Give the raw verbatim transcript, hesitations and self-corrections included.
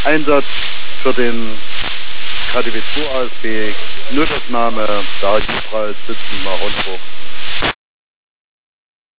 Einsatz für den K D W zwei A S B, Notaufnahme, da Jufral sitzen, Marondbruch.